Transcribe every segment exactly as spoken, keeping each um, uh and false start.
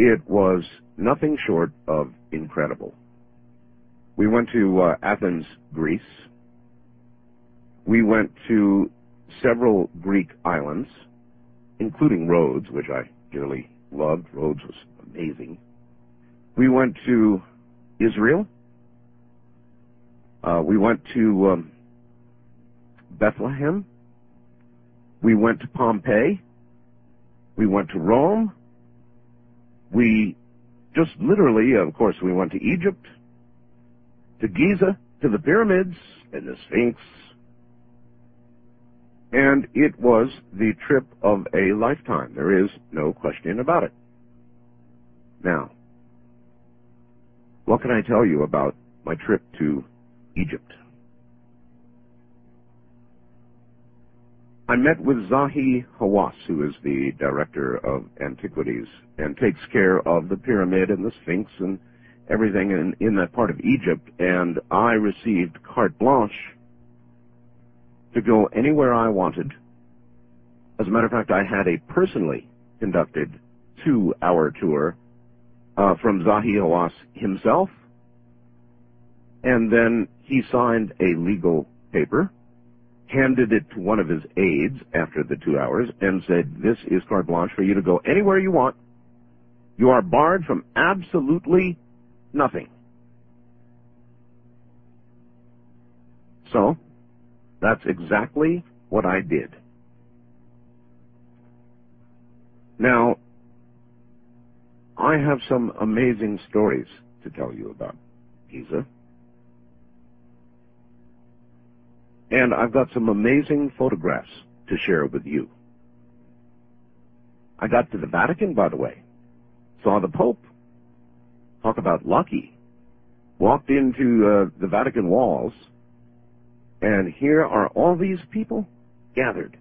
it was nothing short of incredible. We went to uh, Athens, Greece. We went to several Greek islands, including Rhodes, which I dearly loved. Rhodes was amazing. We went to Israel. Uh, we went to um, Bethlehem. We went to Pompeii. We went to Rome. We just literally, of course, we went to Egypt, to Giza, to the pyramids, and the Sphinx. And it was the trip of a lifetime. There is no question about it. Now, what can I tell you about my trip to Egypt? I met with Zahi Hawass, who is the director of antiquities and takes care of the pyramid and the Sphinx and everything in, in that part of Egypt, and I received carte blanche to go anywhere I wanted. As a matter of fact, I had a personally conducted two-hour tour uh, from Zahi Hawass himself, and then he signed a legal paper, handed it to one of his aides after the two hours, and said, this is carte blanche for you to go anywhere you want. You are barred from absolutely nothing. So, that's exactly what I did. Now, I have some amazing stories to tell you about Giza. And I've got some amazing photographs to share with you. I got to the Vatican, by the way. Saw the Pope. Talk about lucky. Walked into uh, the Vatican walls, and here are all these people gathered.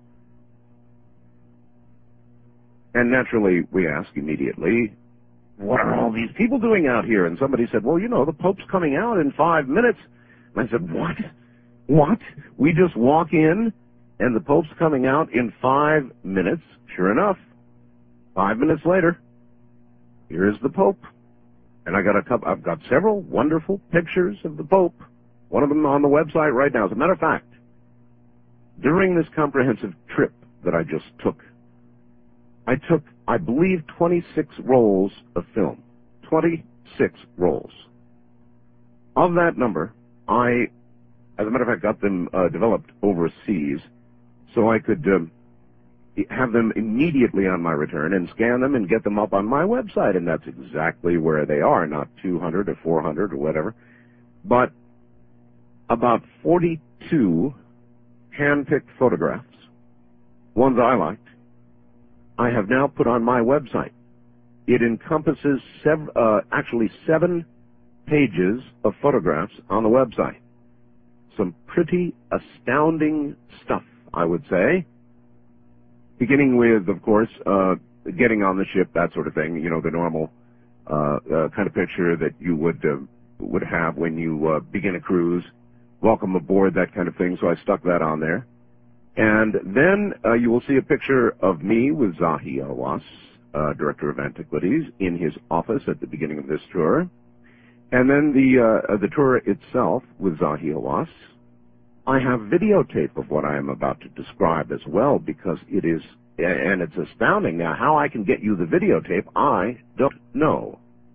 And naturally, we ask immediately, what are all these people doing out here? And somebody said, well, you know, the Pope's coming out in five minutes. And I said, what? What? We just walk in, and the Pope's coming out in five minutes. Sure enough, five minutes later, here is the Pope. And I got a couple, I've got several wonderful pictures of the Pope. One of them on the website right now. As a matter of fact, during this comprehensive trip that I just took, I took, I believe, twenty-six rolls of film. twenty-six rolls. Of that number, I, as a matter of fact, got them uh, developed overseas so I could um, have them immediately on my return and scan them and get them up on my website. And that's exactly where they are, not two hundred or four hundred or whatever. But about forty-two hand-picked photographs, ones I liked, I have now put on my website. It encompasses sev- uh, actually seven pages of photographs on the website. Some pretty astounding stuff, I would say. Beginning with, of course, uh, getting on the ship, that sort of thing, you know, the normal uh, uh, kind of picture that you would uh, would have when you uh, begin a cruise. Welcome aboard, that kind of thing, so I stuck that on there. And then uh, you will see a picture of me with Zahi Hawass, uh, Director of Antiquities, in his office at the beginning of this tour. And then the uh, the tour itself with Zahi Hawass. I have videotape of what I am about to describe as well, because it is, and it's astounding. Now, how I can get you the videotape, I don't know.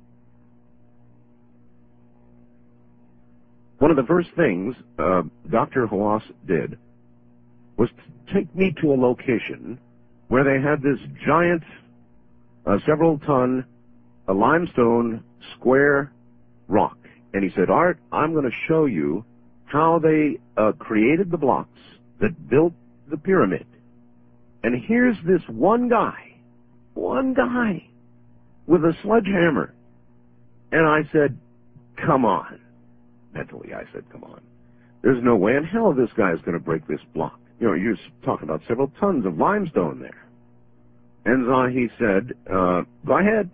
One of the first things uh, Doctor Hawass did was to take me to a location where they had this giant, uh, several-ton, uh, limestone square rock. And he said, Art, I'm going to show you how they uh, created the blocks that built the pyramid. And here's this one guy, one guy, with a sledgehammer. And I said, come on. Mentally, I said, come on. There's no way in hell this guy is going to break this block. You know, you're talking about several tons of limestone there. And Zahi said, uh, go ahead.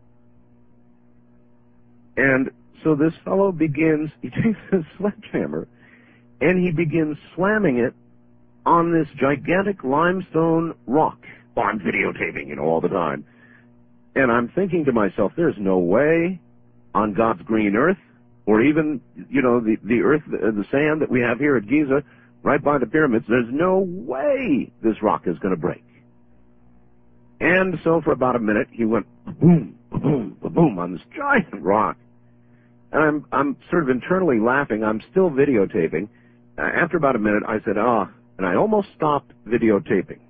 And so this fellow begins, he takes his sledgehammer, and he begins slamming it on this gigantic limestone rock. Oh, I'm videotaping, you know, all the time. And I'm thinking to myself, there's no way on God's green earth, or even, you know, the, the earth, the, the sand that we have here at Giza, right by the pyramids, there's no way this rock is going to break. And so for about a minute, he went boom, boom, boom on this giant rock. And I'm, I'm sort of internally laughing. I'm still videotaping. Uh, after about a minute, I said, ah, and I almost stopped videotaping.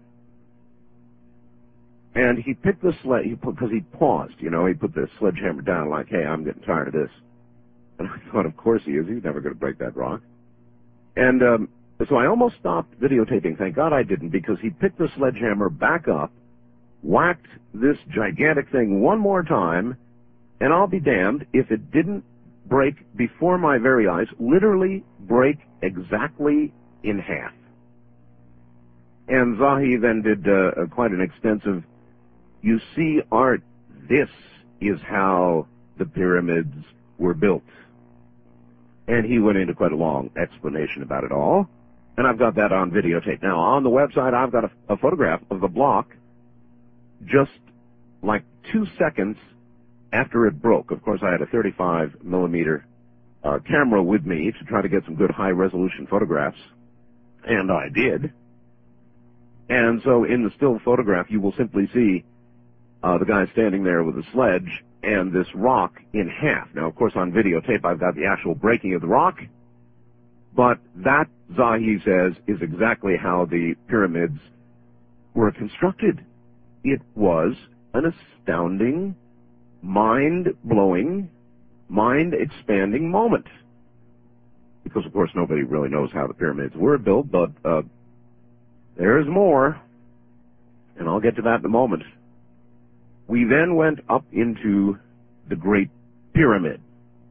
And he picked the sled, because he paused, you know, he put the sledgehammer down like, hey, I'm getting tired of this. And I thought, of course he is. He's never going to break that rock. And um, so I almost stopped videotaping. Thank God I didn't, because he picked the sledgehammer back up, whacked this gigantic thing one more time, and I'll be damned if it didn't break before my very eyes, literally break exactly in half. And Zahi then did uh, quite an extensive, you see, Art, this is how the pyramids were built. And he went into quite a long explanation about it all, and I've got that on videotape. Now, on the website, I've got a, a photograph of the block just like two seconds after it broke. Of course, I had a thirty-five millimeter uh, camera with me to try to get some good high-resolution photographs, and I did. And so in the still photograph, you will simply see uh, the guy standing there with a sledge and this rock in half. Now, of course, on videotape, I've got the actual breaking of the rock, but that, Zahi says, is exactly how the pyramids were constructed. It was an astounding, mind-blowing, mind-expanding moment. Because, of course, nobody really knows how the pyramids were built, but uh, there's more, and I'll get to that in a moment. We then went up into the Great Pyramid,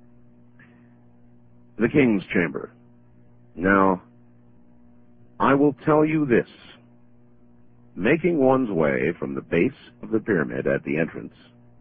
the King's Chamber. Now, I will tell you this. Making one's way from the base of the pyramid at the entrance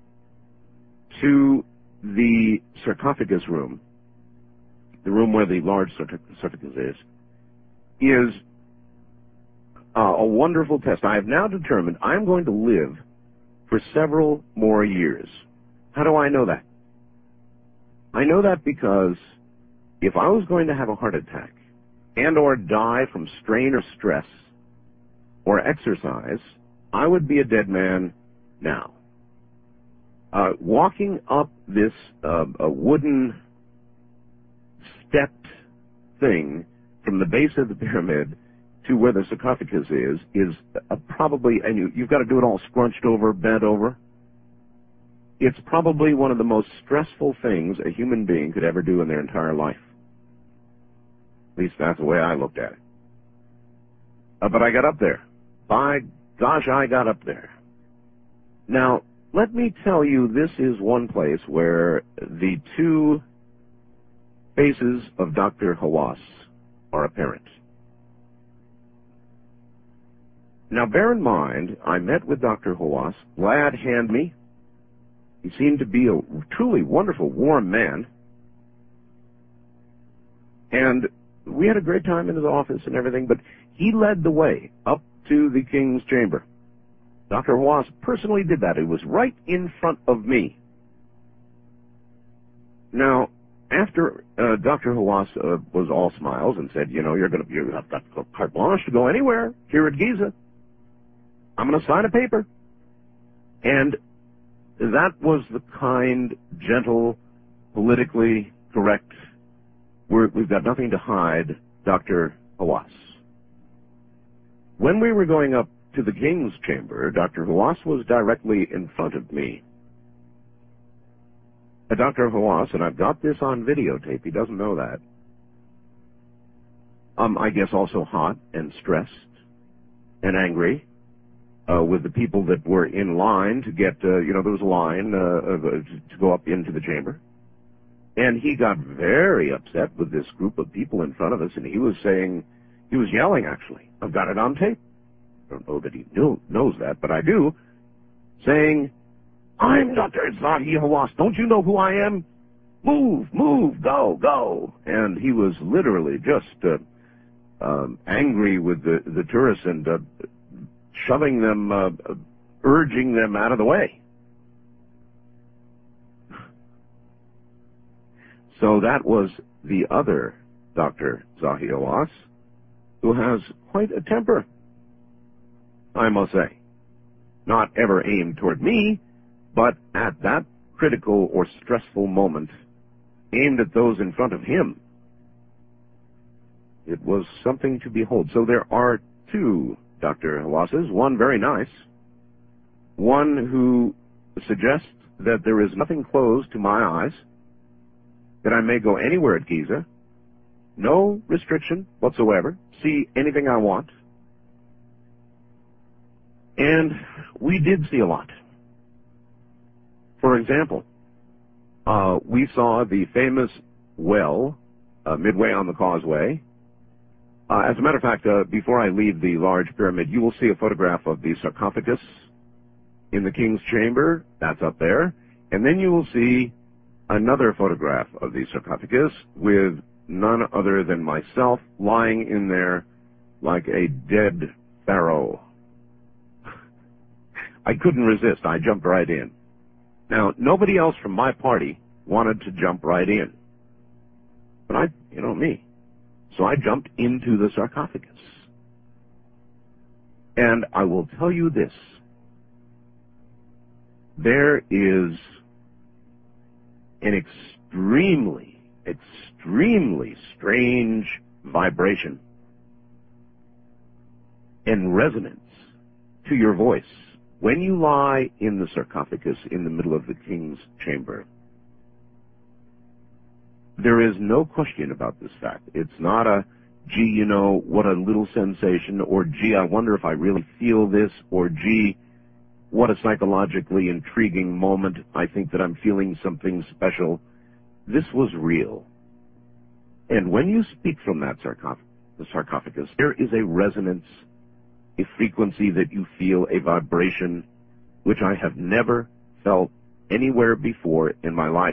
to the sarcophagus room, the room where the large sarcophagus is, is uh, a wonderful test. I have now determined I'm going to live for several more years. How do I know that? I know that because if I was going to have a heart attack and or die from strain or stress or exercise, I would be a dead man now. Uh, walking up this uh, a wooden stepped thing from the base of the pyramid to where the sarcophagus is, is uh, probably, and you, you've got to do it all scrunched over, bent over. It's probably one of the most stressful things a human being could ever do in their entire life. At least that's the way I looked at it. Uh, but I got up there. By gosh, I got up there. Now, let me tell you, this is one place where the two faces of Doctor Hawass are apparent. Now, bear in mind, I met with Doctor Hawass, glad hand me. He seemed to be a truly wonderful, warm man. And we had a great time in his office and everything, but he led the way up to the King's Chamber. Doctor Hawass personally did that. It was right in front of me. Now, after uh, Doctor Hawass uh, was all smiles and said, you know, you're going to, you have got carte blanche to go anywhere here at Giza. I'm going to sign a paper. And that was the kind, gentle, politically correct, we're, we've got nothing to hide, Doctor Hawass. When we were going up to the King's Chamber, Doctor Hawass was directly in front of me. Uh, Doctor Hawass, and I've got this on videotape, he doesn't know that, um, I guess also hot and stressed and angry uh, with the people that were in line to get, uh, you know, there was a line uh, of, uh, to go up into the chamber. And he got very upset with this group of people in front of us, and he was saying, he was yelling, actually. I've got it on tape. I don't know that he knew, knows that, but I do. Saying, I'm Doctor Zahi Hawass. Don't you know who I am? Move, move, go, go. And he was literally just uh, um, angry with the, the tourists and uh, shoving them, uh, urging them out of the way. So that was the other Doctor Zahi Hawass, who has quite a temper, I must say. Not ever aimed toward me, but at that critical or stressful moment, aimed at those in front of him. It was something to behold. So there are two Doctor Hawasses, one very nice, one who suggests that there is nothing closed to my eyes, that I may go anywhere at Giza, no restriction whatsoever, see anything I want. And we did see a lot. For example, uh, we saw the famous well uh, midway on the causeway. Uh, as a matter of fact, uh, before I leave the large pyramid, you will see a photograph of the sarcophagus in the king's chamber. That's up there. And then you will see another photograph of the sarcophagus with none other than myself lying in there like a dead pharaoh. I couldn't resist. I jumped right in. Now, nobody else from my party wanted to jump right in. But I, you know me. So I jumped into the sarcophagus. And I will tell you this. There is an extremely, extremely strange vibration and resonance to your voice when you lie in the sarcophagus in the middle of the king's chamber. There is no question about this fact. It's not a, gee, you know, what a little sensation, or gee, I wonder if I really feel this, or gee, what a psychologically intriguing moment. I think that I'm feeling something special. This was real. And when you speak from that sarcoph- the sarcophagus, there is a resonance, a frequency that you feel, a vibration, which I have never felt anywhere before in my life.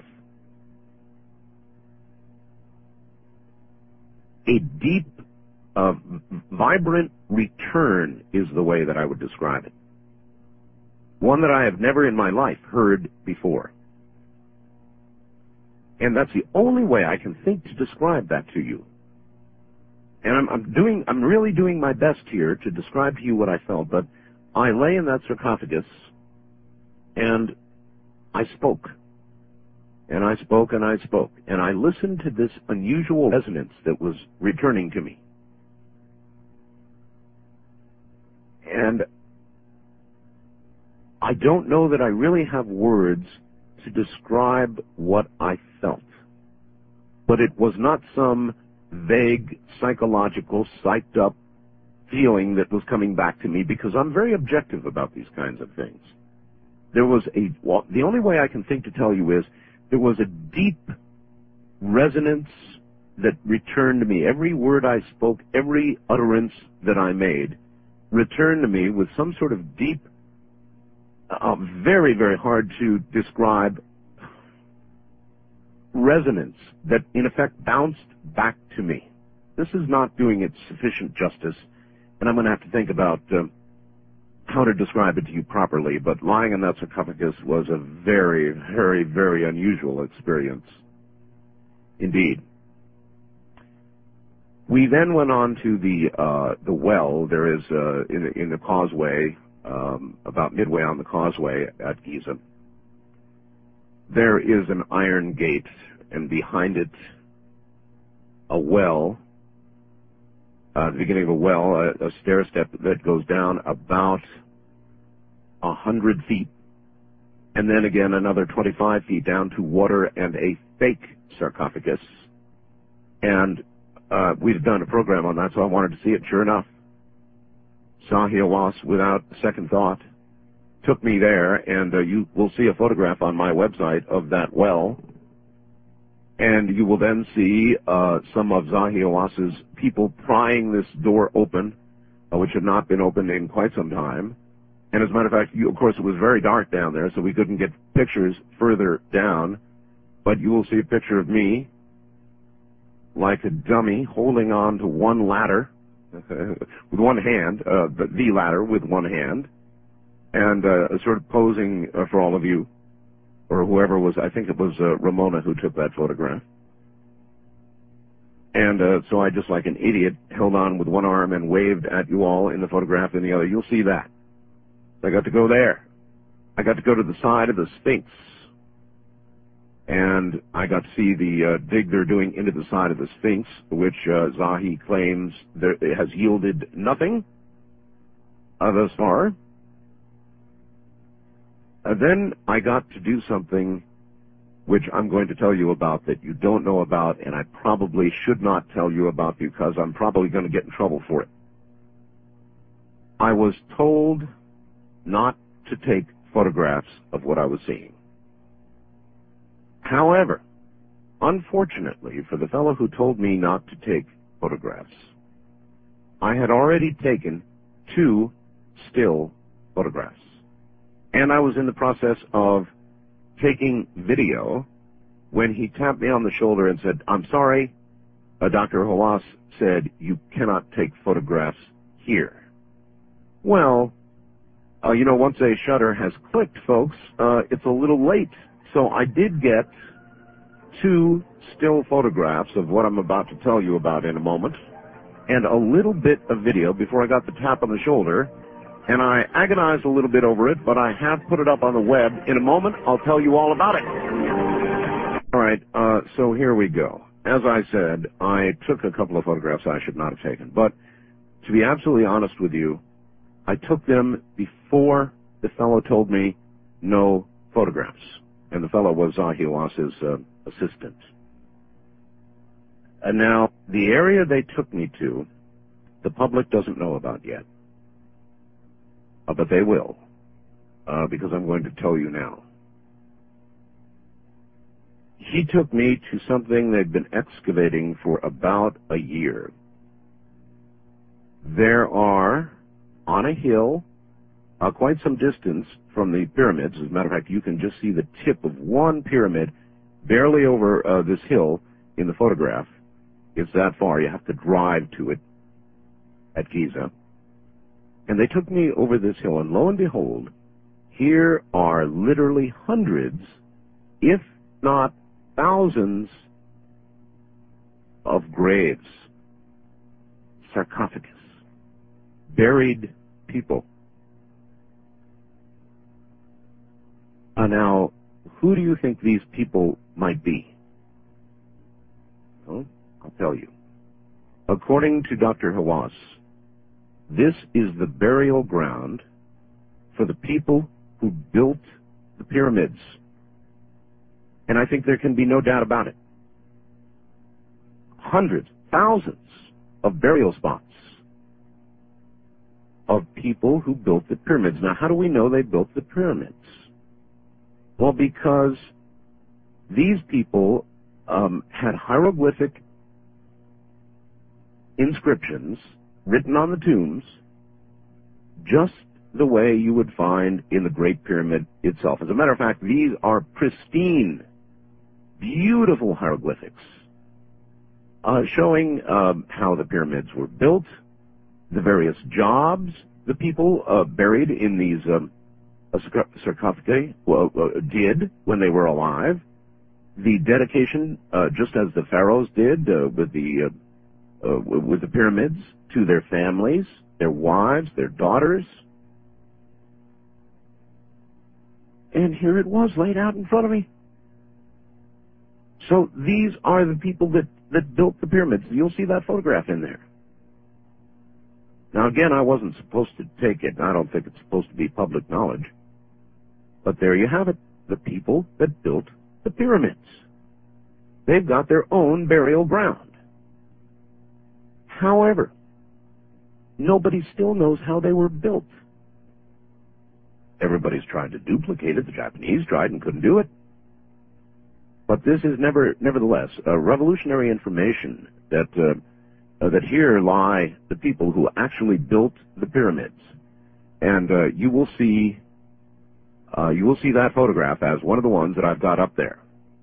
A deep, uh, vibrant return is the way that I would describe it. One that I have never in my life heard before. And that's the only way I can think to describe that to you. And I'm, I'm doing, I'm really doing my best here to describe to you what I felt, but I lay in that sarcophagus and I spoke. And I spoke and I spoke. And I listened to this unusual resonance that was returning to me. And I don't know that I really have words to describe what I felt. But it was not some vague, psychological, psyched up feeling that was coming back to me, because I'm very objective about these kinds of things. There was a, well, the only way I can think to tell you is, there was a deep resonance that returned to me. Every word I spoke, every utterance that I made, returned to me with some sort of deep, uh, very, very hard to describe resonance that in effect bounced back to me. This is not doing it sufficient justice, and I'm going to have to think about uh, how to describe it to you properly, but lying in that sarcophagus was a very, very, very unusual experience indeed. We then went on to the uh, the well. There is uh, in, the, in the causeway, um, about midway on the causeway at Giza, there is an iron gate, and behind it a well, uh, the beginning of a well, a, a stair step that goes down about a hundred feet, and then again another twenty-five feet down to water and a fake sarcophagus. And uh, we've done a program on that, so I wanted to see it. Sure enough, Zahi Hawass, without second thought, took me there, and uh, you will see a photograph on my website of that well. And you will then see uh, some of Zahi Hawass's people prying this door open, uh, which had not been opened in quite some time. And as a matter of fact, you, of course, it was very dark down there, so we couldn't get pictures further down. But you will see a picture of me, like a dummy, holding on to one ladder, with one hand, uh, the, the ladder with one hand, and uh, sort of posing uh, for all of you, or whoever was, I think it was uh, Ramona who took that photograph. And uh, so I, just like an idiot, held on with one arm and waved at you all in the photograph in the other. You'll see that. I got to go there. I got to go to the side of the Sphinx. And I got to see the uh, dig they're doing into the side of the Sphinx, which uh, Zahi claims there, it has yielded nothing uh, thus far. Uh, then I got to do something which I'm going to tell you about that you don't know about, and I probably should not tell you about because I'm probably going to get in trouble for it. I was told not to take photographs of what I was seeing. However, unfortunately for the fellow who told me not to take photographs, I had already taken two still photographs. And I was in the process of taking video when he tapped me on the shoulder and said, "I'm sorry, uh, Doctor Hawass said you cannot take photographs here." Well, uh, you know, once a shutter has clicked, folks, uh, it's a little late. So I did get two still photographs of what I'm about to tell you about in a moment, and a little bit of video before I got the tap on the shoulder. And I agonized a little bit over it, but I have put it up on the web. In a moment, I'll tell you all about it. All right, uh, so here we go. As I said, I took a couple of photographs I should not have taken. But to be absolutely honest with you, I took them before the fellow told me no photographs. And the fellow was Zahi Hawass's uh, assistant. And now, the area they took me to, the public doesn't know about yet. Uh, but they will, uh, because I'm going to tell you now. He took me to something they'd been excavating for about a year. There are, on a hill, uh, quite some distance from the pyramids. As a matter of fact, you can just see the tip of one pyramid barely over uh, this hill in the photograph. It's that far. You have to drive to it at Giza. And they took me over this hill, and lo and behold, here are literally hundreds, if not thousands, of graves, sarcophagus, buried people. Uh, now, who do you think these people might be? Well, I'll tell you. According to Doctor Hawass, this is the burial ground for the people who built the pyramids. And I think there can be no doubt about it. Hundreds, thousands of burial spots of people who built the pyramids. Now, how do we know they built the pyramids? Well, because these people um, had hieroglyphic inscriptions written on the tombs, just the way you would find in the Great Pyramid itself. As a matter of fact, these are pristine, beautiful hieroglyphics, uh, showing um, how the pyramids were built, the various jobs the people uh, buried in these um, sarcophagi well, uh, did when they were alive, the dedication, uh, just as the pharaohs did uh, with the uh, uh, with the pyramids, to their families, their wives, their daughters. And here it was laid out in front of me. So these are the people that, that built the pyramids. You'll see that photograph in there. Now again, I wasn't supposed to take it. I don't think it's supposed to be public knowledge. But there you have it. The people that built the pyramids. They've got their own burial ground. However, nobody still knows how they were built. Everybody's tried to duplicate it. The Japanese tried and couldn't do it. But this is never, nevertheless, a revolutionary information that uh, uh, that here lie the people who actually built the pyramids, and uh, you will see uh, you will see that photograph as one of the ones that I've got up there.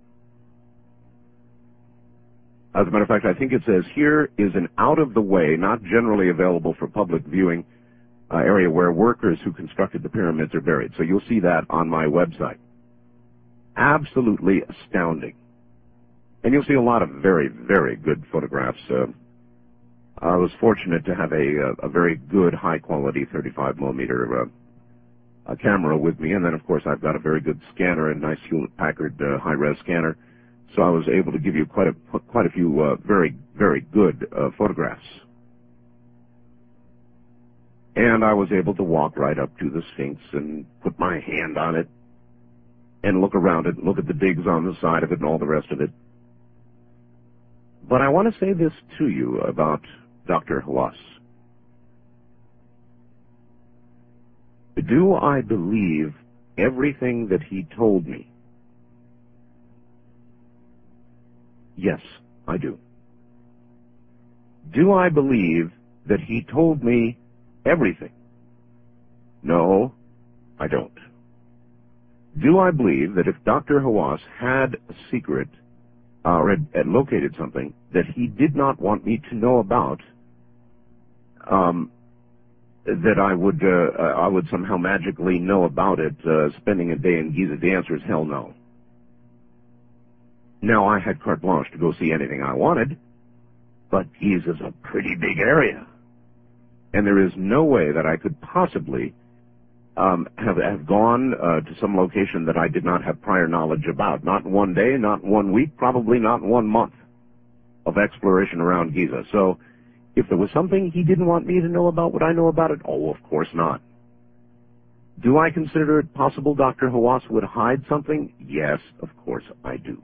As a matter of fact, I think it says here is an out-of-the-way, not generally available for public viewing, uh, area where workers who constructed the pyramids are buried. So you'll see that on my website. Absolutely astounding. And you'll see a lot of very, very good photographs. Uh, I was fortunate to have a, a very good, high-quality thirty-five millimeter uh, a camera with me, and then, of course, I've got a very good scanner, a nice Hewlett-Packard uh, high-res scanner, so I was able to give you quite a quite a few uh, very, very good uh, photographs. And I was able to walk right up to the Sphinx and put my hand on it and look around it, look at the digs on the side of it and all the rest of it. But I want to say this to you about Doctor Hawass. Do I believe everything that he told me? Yes, I do. Do I believe that he told me everything? No, I don't. Do I believe that if Doctor Hawass had a secret uh, or had, had located something that he did not want me to know about, um, that I would uh, I would somehow magically know about it, uh, spending a day in Giza? The answer is hell no. Now, I had carte blanche to go see anything I wanted, but Giza's a pretty big area, and there is no way that I could possibly um, have, have gone uh, to some location that I did not have prior knowledge about. Not in one day, not in one week, probably not in one month of exploration around Giza. So, if there was something he didn't want me to know about, would I know about it? Oh, of course not. Do I consider it possible Doctor Hawass would hide something? Yes, of course I do.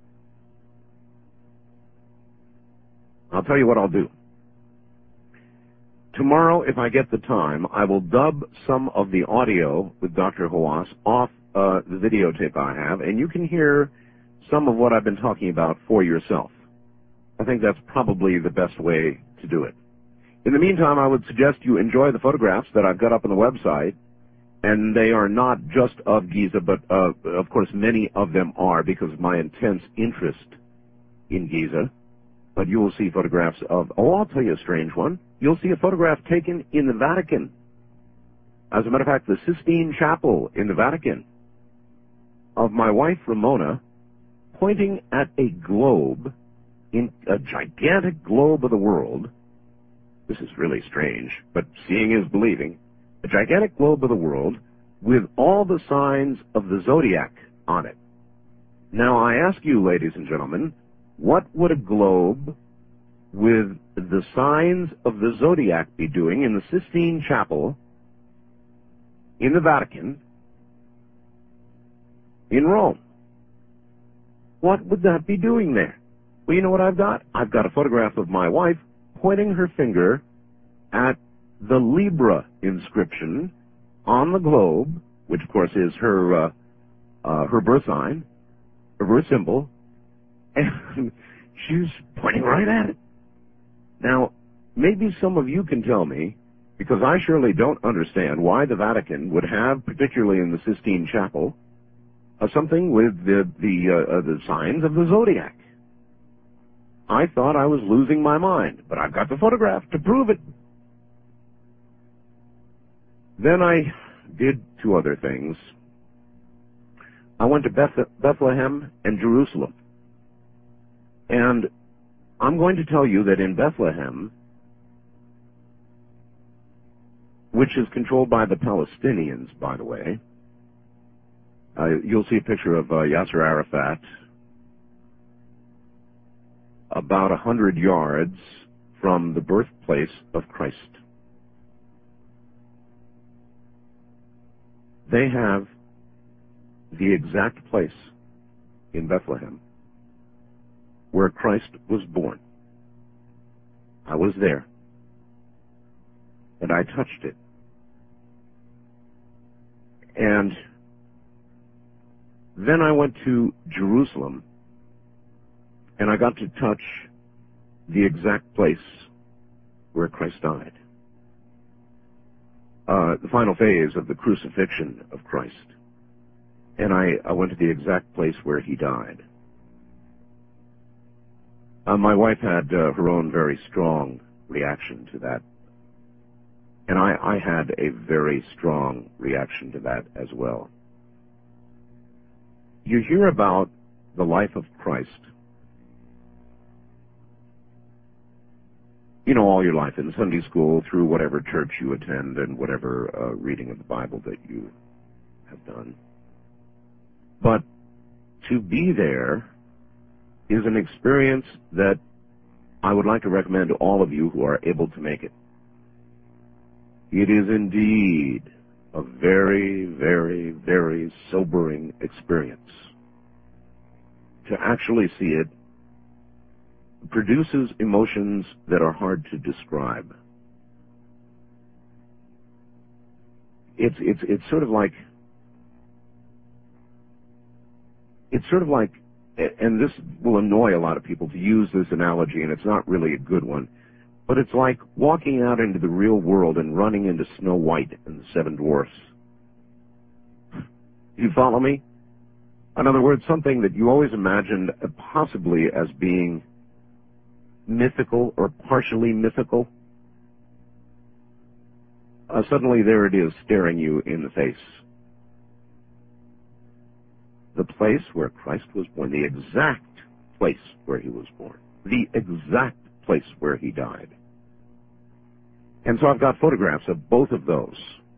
I'll tell you what I'll do. Tomorrow, if I get the time, I will dub some of the audio with Doctor Hawass off uh, the videotape I have, and you can hear some of what I've been talking about for yourself. I think that's probably the best way to do it. In the meantime, I would suggest you enjoy the photographs that I've got up on the website, and they are not just of Giza, but uh, of course many of them are because of my intense interest in Giza. But you will see photographs of, oh, I'll tell you a strange one. You'll see a photograph taken in the Vatican. As a matter of fact, the Sistine Chapel in the Vatican of my wife Ramona pointing at a globe, in a gigantic globe of the world. This is really strange, but seeing is believing. A gigantic globe of the world with all the signs of the zodiac on it. Now, I ask you, ladies and gentlemen, what would a globe with the signs of the zodiac be doing in the Sistine Chapel in the Vatican in Rome? What would that be doing there? Well, you know what I've got? I've got a photograph of my wife pointing her finger at the Libra inscription on the globe, which of course is her uh, uh, her birth sign, her birth symbol, and she's pointing right at it. Now, maybe some of you can tell me, because I surely don't understand why the Vatican would have, particularly in the Sistine Chapel, uh, something with the the, uh, uh, the signs of the zodiac. I thought I was losing my mind, but I've got the photograph to prove it. Then I did two other things. I went to Beth- Bethlehem and Jerusalem. And I'm going to tell you that in Bethlehem, which is controlled by the Palestinians, by the way, uh, you'll see a picture of uh, Yasser Arafat about a hundred yards from the birthplace of Christ. They have the exact place in Bethlehem where Christ was born. I was there, and I touched it. And then I went to Jerusalem, and I got to touch the exact place where Christ died. Uh, the final phase of the crucifixion of Christ. And I, I went to the exact place where he died. Uh, my wife had uh, her own very strong reaction to that. And I, I had a very strong reaction to that as well. You hear about the life of Christ you know, all your life in Sunday school, through whatever church you attend and whatever uh, reading of the Bible that you have done. But to be there is an experience that I would like to recommend to all of you who are able to make it. It is indeed a very, very, very sobering experience. To actually see it produces emotions that are hard to describe. It's, it's, it's sort of like, it's sort of like, and this will annoy a lot of people to use this analogy, and it's not really a good one, but it's like walking out into the real world and running into Snow White and the Seven Dwarfs. You follow me? In other words, something that you always imagined possibly as being mythical or partially mythical, uh, suddenly there it is staring you in the face. The place where Christ was born, the exact place where he was born, the exact place where he died. And so I've got photographs of both of those.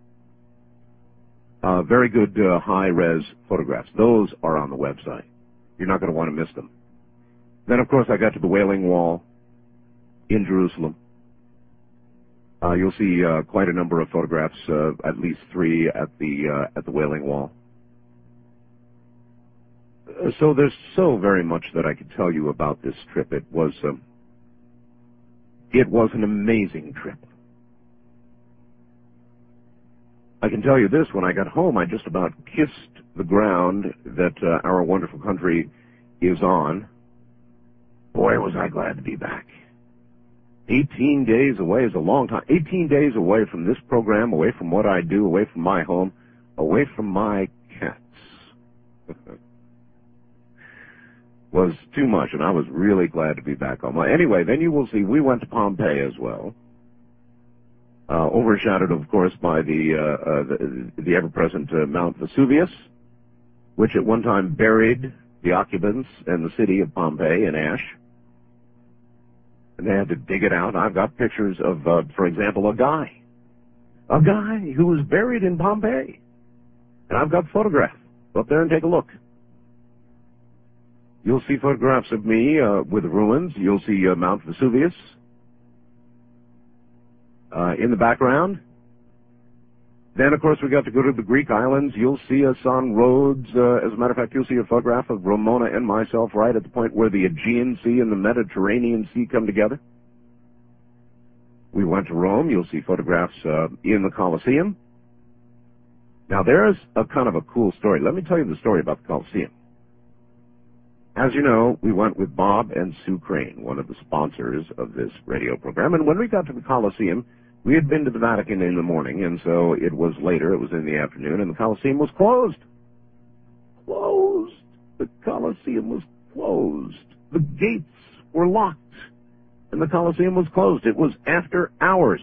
Uh, very good uh, high-res photographs. Those are on the website. You're not going to want to miss them. Then, of course, I got to the Wailing Wall in Jerusalem. Uh, you'll see uh, quite a number of photographs, uh, at least three at the uh, at the Wailing Wall. Uh, so there's so very much that I could tell you about this trip. It was um, it was an amazing trip. I can tell you this, when I got home, I just about kissed the ground that uh, our wonderful country is on. Boy, was I glad to be back. eighteen days away is a long time. eighteen days away from this program, away from what I do, away from my home, away from my cats. Was too much, and I was really glad to be back home. Anyway, then you will see we went to Pompeii as well. Uh, overshadowed, of course, by the, uh, uh, the, the ever-present uh, Mount Vesuvius, which at one time buried the occupants and the city of Pompeii in ash. And they had to dig it out. I've got pictures of, uh, for example, a guy. A guy who was buried in Pompeii. And I've got photographs. Go up there and take a look. You'll see photographs of me uh, with the ruins. You'll see uh, Mount Vesuvius. Uh, in the background. Then, of course, we got to go to the Greek islands. You'll see us on Rhodes. Uh, as a matter of fact, you'll see a photograph of Ramona and myself right at the point where the Aegean Sea and the Mediterranean Sea come together. We went to Rome. You'll see photographs uh, in the Colosseum. Now, there's a kind of a cool story. Let me tell you the story about the Colosseum. As you know, we went with Bob and Sue Crane, one of the sponsors of this radio program. And when we got to the Colosseum, we had been to the Vatican in the morning, and so it was later, it was in the afternoon, and the Colosseum was closed. Closed. The Colosseum was closed. The gates were locked, and the Colosseum was closed. It was after hours.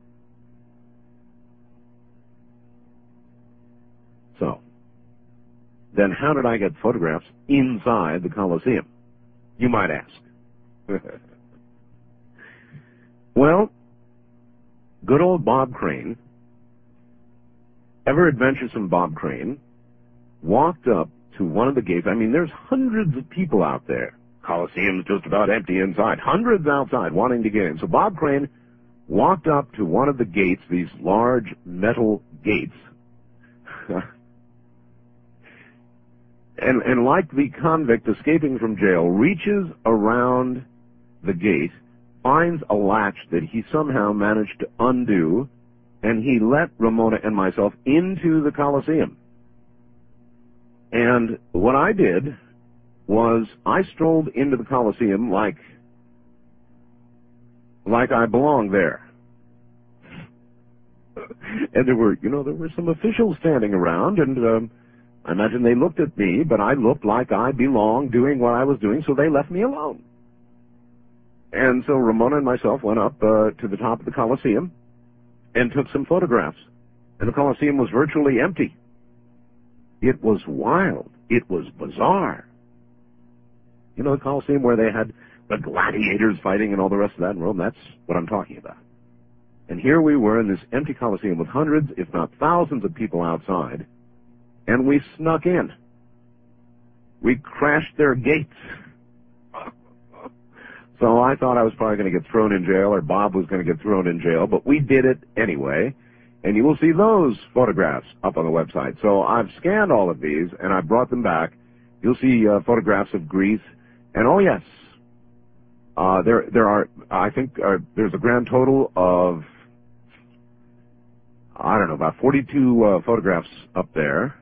So, then how did I get photographs inside the Colosseum? You might ask. Well, good old Bob Crane, ever adventuresome Bob Crane, walked up to one of the gates. I mean, there's hundreds of people out there. Colosseum's just about empty inside. Hundreds outside wanting to get in. So Bob Crane walked up to one of the gates, these large metal gates. and, and like the convict escaping from jail, reaches around the gate, finds a latch that he somehow managed to undo, and he let Ramona and myself into the Colosseum. And what I did was I strolled into the Colosseum like, like I belonged there. And there were, you know, there were some officials standing around, and um, I imagine they looked at me, but I looked like I belonged doing what I was doing, so they left me alone. And so Ramona and myself went up uh, to the top of the Colosseum and took some photographs. And the Colosseum was virtually empty. It was wild. It was bizarre. You know, the Colosseum where they had the gladiators fighting and all the rest of that in Rome. That's what I'm talking about. And here we were in this empty Colosseum with hundreds, if not thousands of people outside, and we snuck in. We crashed their gates. So I thought I was probably going to get thrown in jail, or Bob was going to get thrown in jail, but we did it anyway, and you will see those photographs up on the website. So I've scanned all of these, and I brought them back. You'll see uh, photographs of Greece, and oh yes, uh, there there are, I think, uh, there's a grand total of, I don't know, about forty-two uh, photographs up there.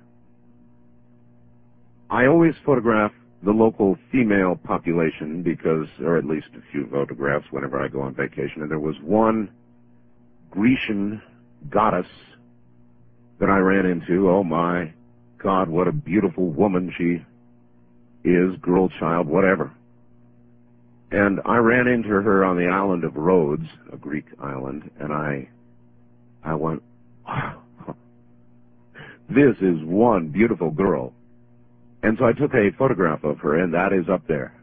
I always photograph the local female population because, or at least a few photographs whenever I go on vacation. And there was one Grecian goddess that I ran into. Oh my God, what a beautiful woman she is, girl, child, whatever. And I ran into her on the island of Rhodes, a Greek island, and I, I went, wow, this is one beautiful girl. And so I took a photograph of her, and that is up there.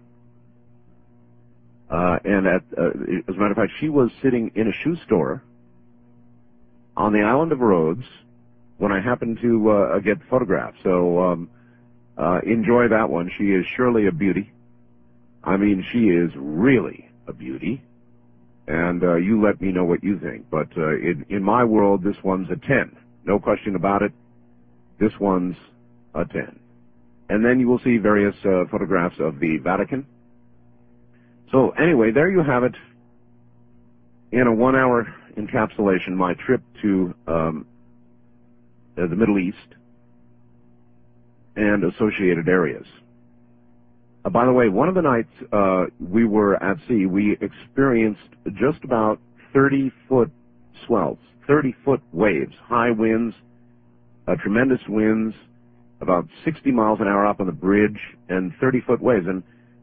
Uh, and at, uh, as a matter of fact, she was sitting in a shoe store on the island of Rhodes when I happened to uh, get the photograph. So um, uh, enjoy that one. She is surely a beauty. I mean, she is really a beauty. And uh, you let me know what you think. But uh, in, in my world, this one's a ten. No question about it. This one's a ten. And then you will see various uh, photographs of the Vatican. So anyway, there you have it. In a one-hour encapsulation, my trip to um, uh, the Middle East and associated areas. Uh, by the way, one of the nights uh, we were at sea, we experienced just about thirty-foot swells, thirty-foot waves, high winds, uh, tremendous winds, about sixty miles an hour up on the bridge, and thirty-foot waves. And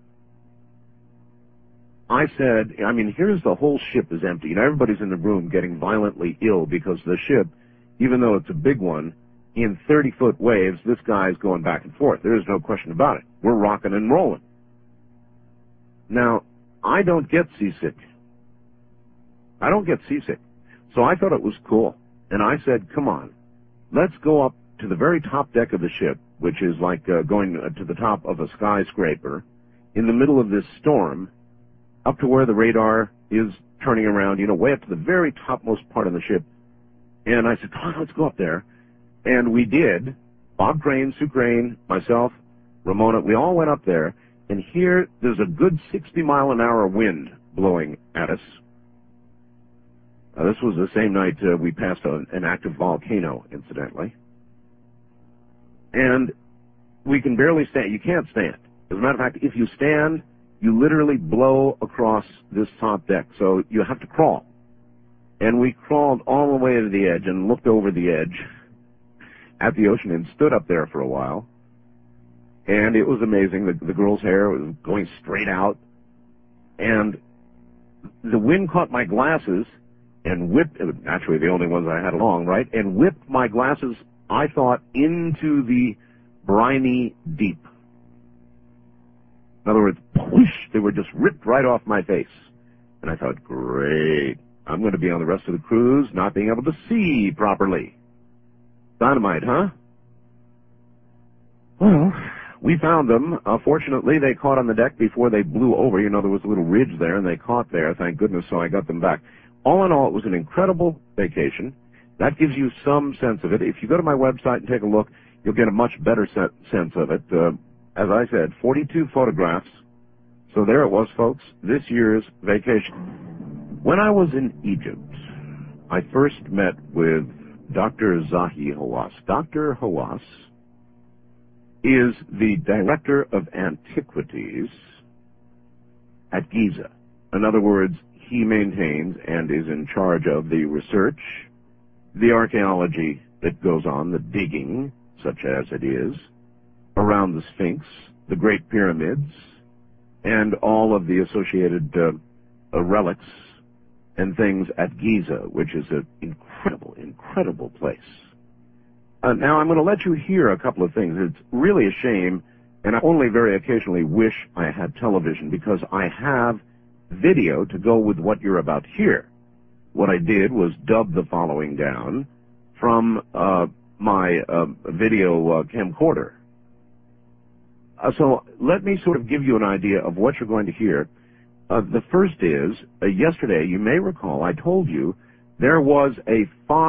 I said, I mean, here's the whole ship is empty, and everybody's in the room getting violently ill because the ship, even though it's a big one, in thirty-foot waves, this guy's going back and forth. There is no question about it. We're rocking and rolling. Now, I don't get seasick. I don't get seasick. So I thought it was cool. And I said, come on, let's go up to the very top deck of the ship, which is like uh, going to the top of a skyscraper, in the middle of this storm, up to where the radar is turning around, you know, way up to the very topmost part of the ship. And I said, come on, let's go up there. And we did. Bob Crane, Sue Crane, myself, Ramona, we all went up there. And here, there's a good sixty mile an hour wind blowing at us. Uh, this was the same night uh, we passed a, an active volcano, incidentally. And we can barely stand. You can't stand. As a matter of fact, if you stand, you literally blow across this top deck. So you have to crawl. And we crawled all the way to the edge and looked over the edge at the ocean and stood up there for a while. And it was amazing. The, the girl's hair was going straight out. And the wind caught my glasses and whipped, naturally the only ones I had along, right, and whipped my glasses, I thought, into the briny deep. In other words, whoosh, they were just ripped right off my face. And I thought, great, I'm going to be on the rest of the cruise not being able to see properly. Dynamite, huh? Well, we found them. Uh, fortunately, they caught on the deck before they blew over. You know, there was a little ridge there, and they caught there, thank goodness, so I got them back. All in all, it was an incredible vacation. That gives you some sense of it. If you go to my website and take a look, you'll get a much better sense of it. Uh, as I said, forty-two photographs. So there it was, folks, this year's vacation. When I was in Egypt, I first met with Doctor Zahi Hawass. Doctor Hawass is the Director of Antiquities at Giza. In other words, he maintains and is in charge of the research, the archaeology that goes on, the digging, such as it is, around the Sphinx, the Great Pyramids, and all of the associated uh, uh, relics and things at Giza, which is an incredible, incredible place. Uh, now, I'm going to let you hear a couple of things. It's really a shame, And I only very occasionally wish I had television because I have video to go with what you're about to hear. What I did was dub the following down from uh, my uh, video uh, camcorder. Uh, so let me sort of give you an idea of what you're going to hear. Uh, the first is, uh, yesterday, you may recall, I told you there was a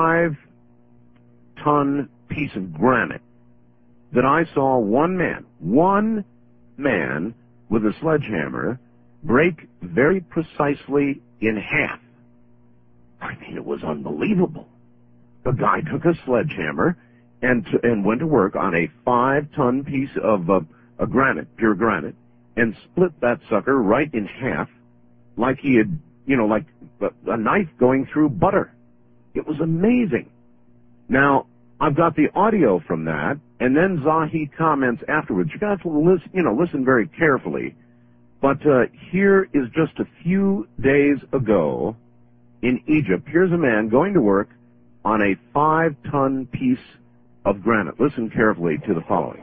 five-ton piece of granite that I saw one man, one man with a sledgehammer break very precisely in half. I mean, it was unbelievable. The guy took a sledgehammer and t- and went to work on a five-ton piece of uh, a granite, pure granite, and split that sucker right in half like he had, you know, like a, a knife going through butter. It was amazing. Now, I've got the audio from that, and then Zahi comments afterwards. You got to listen, you know, listen very carefully. But uh, here is just a few days ago in Egypt. Here's a man going to work on a five-ton piece of granite. Listen carefully to the following.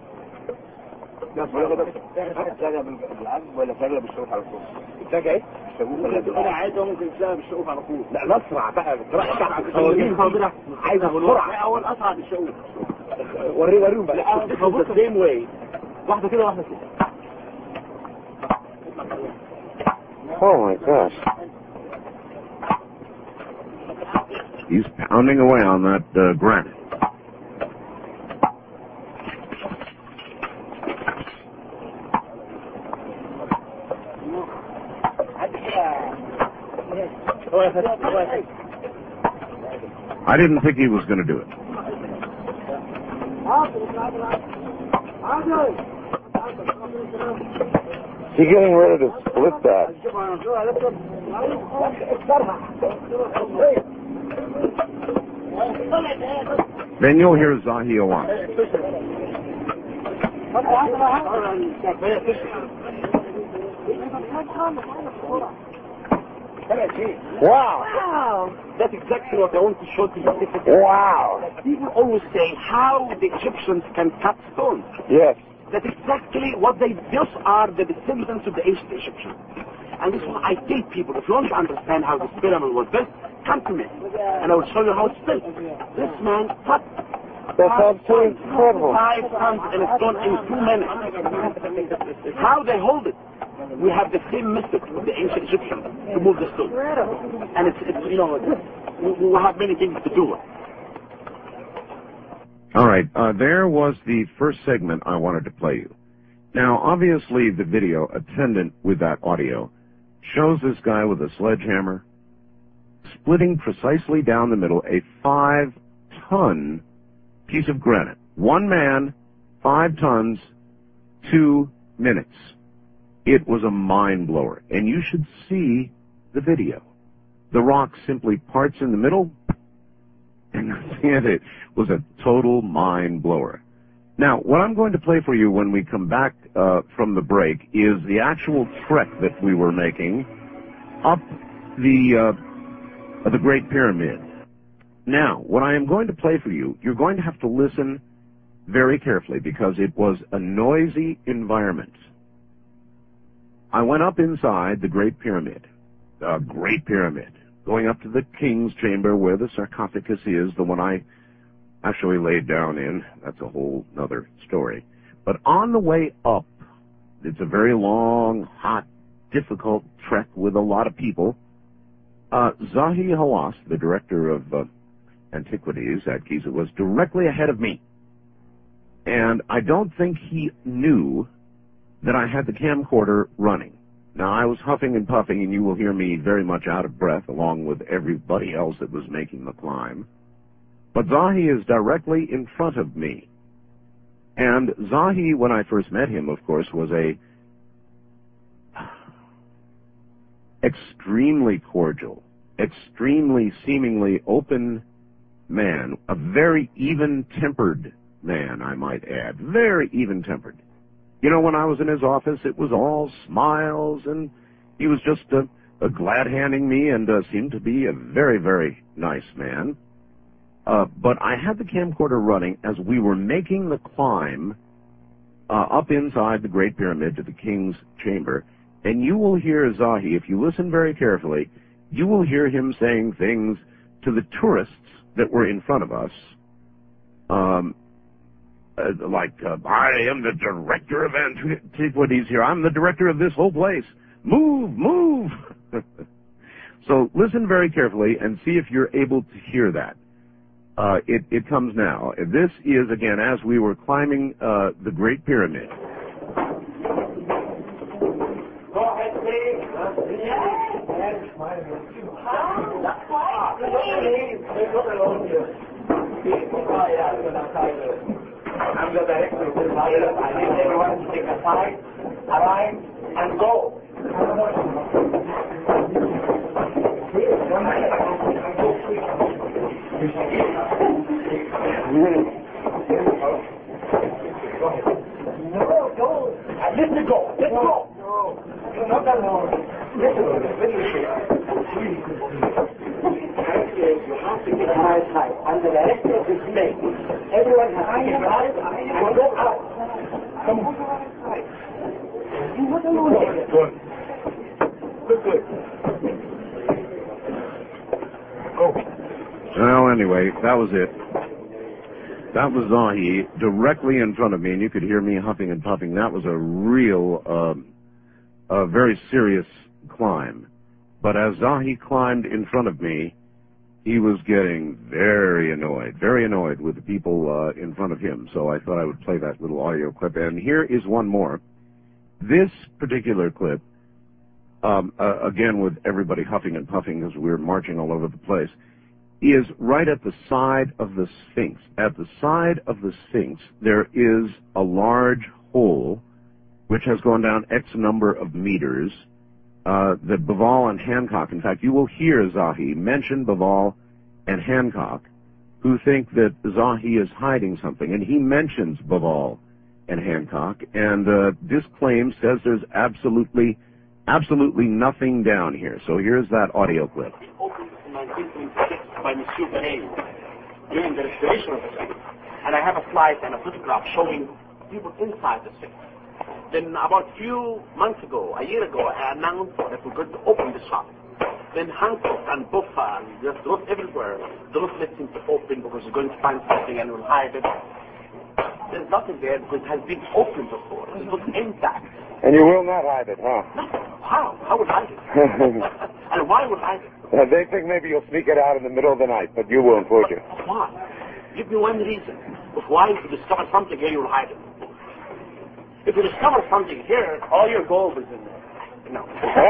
انا عايزه ممكن تلاقيها بالشقوف على طول. لا الاسرع بقى الصواريخ حاضره عايزه بسرعه. لا هو الاسرع بالشقوف. وريه وريهم بقى. لا the same way. واحده كده واحده كده. Oh my gosh. He's pounding away on that uh, granite. I didn't think he was going to do it. He's getting ready to split that. Then you'll hear Zahi Hawass. Wow. Wow. That's exactly what I want to show to you. Wow. People always say how the Egyptians can cut stones. Yes. That's exactly what they, those are the descendants of the ancient Egyptians. And this is what I tell people, if you want to understand how this pyramid was built, come to me. And I will show you how it's built. This man cut That's absolutely incredible. five tons in a stone in two minutes. How they hold it. We have the same method with the ancient Egyptians to move the stone. And it's, it's you know, we, we have many things to do. All right, uh, there was the first segment I wanted to play you. Now, obviously, the video attendant with that audio shows this guy with a sledgehammer splitting precisely down the middle a five-ton piece of granite. One man, five tons, two minutes. It was a mind-blower, and you should see the video. The rock simply parts in the middle, and it was a total mind-blower. Now, what I'm going to play for you when we come back uh, from the break is the actual trek that we were making up the, uh, the Great Pyramid. Now, what I am going to play for you, you're going to have to listen very carefully because it was a noisy environment. I went up inside the Great Pyramid, the Great Pyramid, going up to the King's Chamber where the sarcophagus is, the one I actually laid down in. That's a whole other story. But on the way up, it's a very long, hot, difficult trek with a lot of people. Uh, Zahi Hawass, the director of uh, Antiquities at Giza, was directly ahead of me. And I don't think he knew that I had the camcorder running. Now, I was huffing and puffing, and you will hear me very much out of breath, along with everybody else that was making the climb. But Zahi is directly in front of me. And Zahi, when I first met him, of course, was a extremely cordial, extremely seemingly open man, a very even-tempered man, I might add, very even-tempered. You know, when I was in his office, it was all smiles, and he was just uh, uh, glad-handing me and uh, seemed to be a very, very nice man. Uh, but I had the camcorder running as we were making the climb uh, uh, up inside the Great Pyramid to the King's Chamber, and you will hear Zahi, if you listen very carefully, you will hear him saying things to the tourists that were in front of us, um, uh, like, uh, I am the director of antiquities here. I'm the director of this whole place. Move, move. So listen very carefully and see if you're able to hear that. Uh, it, it comes now. This is, again, as we were climbing uh, the Great Pyramid. Go ahead, please. I'm the director of this island. I need everyone to take a side, a line, and go. No, go. Let me go. Let's go. No, you're not alone. Listen, you have to get a high side. I'm the director of this place. Everyone has to get right and go out. Come on. You're not alone. Good. Good, good. Go. Well, anyway, that was it. That was Zahi directly in front of me, and you could hear me huffing and puffing. That was a real, um, a very serious climb. But as Zahi climbed in front of me, he was getting very annoyed, very annoyed with the people uh, in front of him. So I thought I would play that little audio clip. And here is one more. This particular clip, um, uh, again with everybody huffing and puffing as we were marching all over the place, is right at the side of the Sphinx. At the side of the Sphinx, there is a large hole which has gone down X number of meters uh, that Baval and Hancock, in fact, you will hear Zahi mention Baval and Hancock, who think that Zahi is hiding something, and he mentions Baval and Hancock, and uh, disclaims, says there's absolutely, absolutely nothing down here. So here's that audio clip. By Monsieur Benet during the restoration of the Sphinx. And I have a slide and a photograph showing people inside the Sphinx. Then about a few months ago, a year ago, I announced that we're going to open the shop. Then Hancock and Buffa and just those everywhere, those let him to open because we're going to find something and we'll hide it. There's nothing there because it has been opened before. It was intact. And you will not hide it, huh? No. How? How would I hide it? And why would I hide it? Uh, they think maybe you'll sneak it out in the middle of the night, but you won't, won't you? Why? Give me one reason. But why, if you discover something here, you'll hide it. If you discover something here, all your gold is in there. No.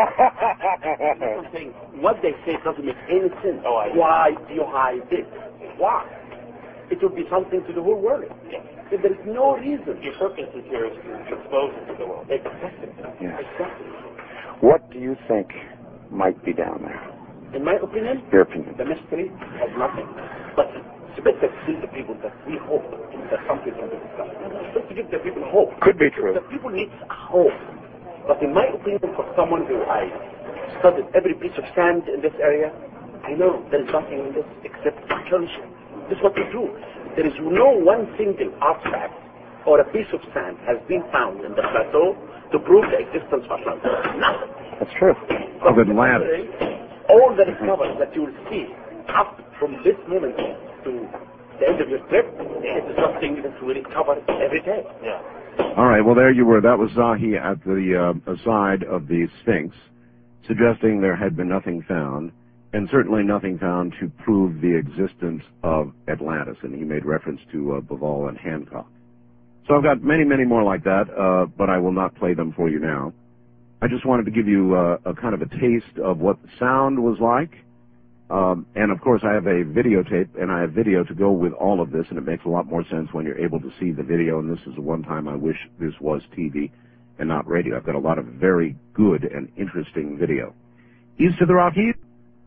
What they say doesn't make any sense. Oh, I why do you hide it? Why? It would be something to the whole world. Yes. If there is no reason. Your purpose is here is to expose it to the world. Exactly. Yes. Exactly. What do you think might be down there? In my opinion, Your opinion. the mystery has nothing. But it's better to tell the people that we hope that something can be discovered. It's better to give the people hope. Could be true. The people need hope. But in my opinion, for someone who I studied every piece of sand in this area, I know there is nothing in this except archaeology. This is what we do. There is no one single artifact or a piece of sand has been found in the plateau to prove the existence of Atlantis. Nothing. That's true. Of Atlantis. All the discoveries that you will see up from this moment to the end of your trip is something that we recover every day. Yeah. All right, well, there you were. That was Zahi at the uh, side of the Sphinx, suggesting there had been nothing found, and certainly nothing found to prove the existence of Atlantis, and he made reference to uh, Baval and Hancock. So I've got many, many more like that, uh, but I will not play them for you now. I just wanted to give you uh, a kind of a taste of what the sound was like. Um, and, of course, I have a videotape, and I have video to go with all of this, and it makes a lot more sense when you're able to see the video, and this is the one time I wish this was T V and not radio. I've got a lot of very good and interesting video. East of the Rockies.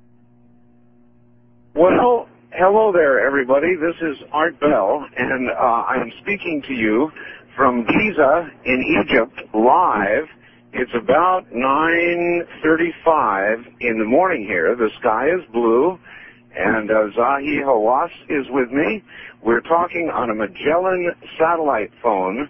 Well, hello there, everybody. This is Art Bell, and uh, I am speaking to you from Giza in Egypt live. It's about nine thirty-five in the morning here. The sky is blue, and uh, Zahi Hawass is with me. We're talking on a Magellan satellite phone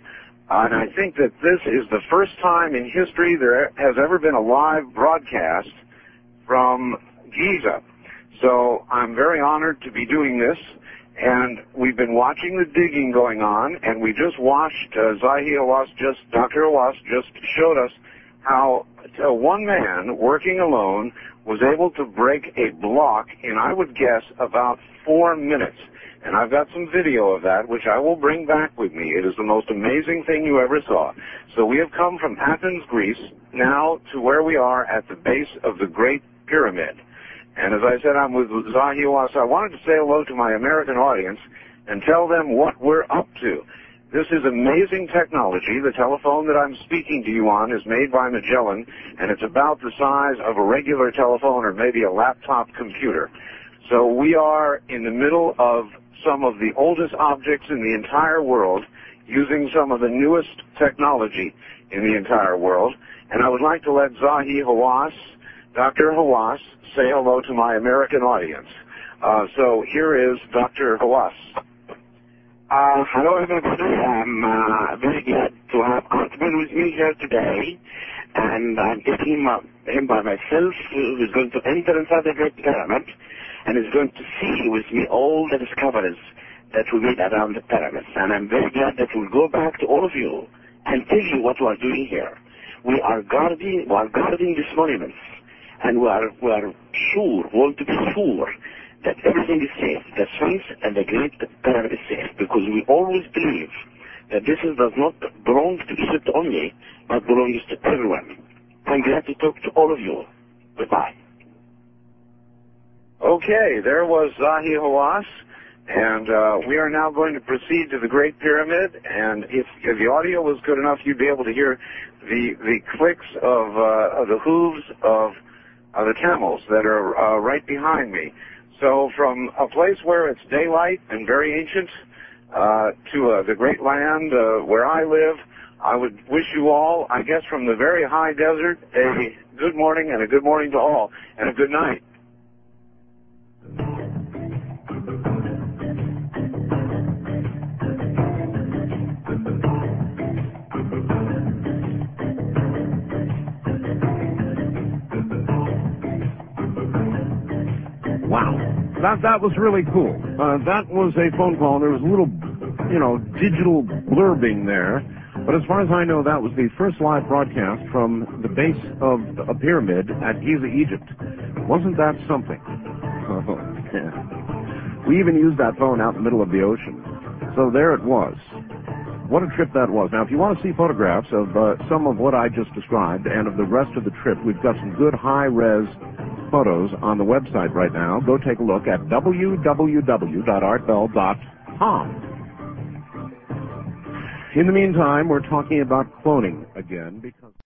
And I think that this is the first time in history there has ever been a live broadcast from Giza. So I'm very honored to be doing this. And we've been watching the digging going on, and we just watched, uh, Zahi Hawass just, Doctor Hawass just showed us how uh, one man working alone was able to break a block in, I would guess, about four minutes. And I've got some video of that, which I will bring back with me. It is the most amazing thing you ever saw. So we have come from Athens, Greece, now to where we are at the base of the Great Pyramid. And as I said, I'm with Zahi Hawass. I wanted to say hello to my American audience and tell them what we're up to. This is amazing technology. The telephone that I'm speaking to you on is made by Magellan, and it's about the size of a regular telephone or maybe a laptop computer. So we are in the middle of some of the oldest objects in the entire world, using some of the newest technology in the entire world. And I would like to let Zahi Hawass, Doctor Hawass, say hello to my American audience. Uh, so here is Doctor Hawass. Uh, hello everybody. I'm uh, very glad to have Antman with me here today. And I'm taking him, uh, him by myself, who is going to enter inside the Great Pyramid and is going to see with me all the discoveries that we made around the pyramids. And I'm very glad that we'll go back to all of you and tell you what we are doing here. We are guarding, we are guarding these monuments. And we are, we are sure, want to be sure that everything is safe. The Sphinx and the Great Pyramid is safe, because we always believe that this is, does not belong to Egypt only, but belongs to everyone. I'm glad to talk to all of you. Goodbye. Okay, there was Zahi Hawass, and uh, we are now going to proceed to the Great Pyramid. And if, if the audio was good enough, you'd be able to hear the the clicks of, uh, of the hooves of Uh, the camels that are uh, right behind me. So from a place where it's daylight and very ancient uh, to uh, the great land uh, where I live, I would wish you all, I guess from the very high desert, a good morning and a good morning to all, and a good night. Wow, that that was really cool. Uh, that was a phone call. There was a little, you know, digital blurbing there. But as far as I know, that was the first live broadcast from the base of a pyramid at Giza, Egypt. Wasn't that something? Oh, yeah. We even used that phone out in the middle of the ocean. So there it was. What a trip that was. Now, if you want to see photographs of uh, some of what I just described and of the rest of the trip, we've got some good high-res photos on the website right now. Go take a look at w w w dot art bell dot com. In the meantime, we're talking about cloning again because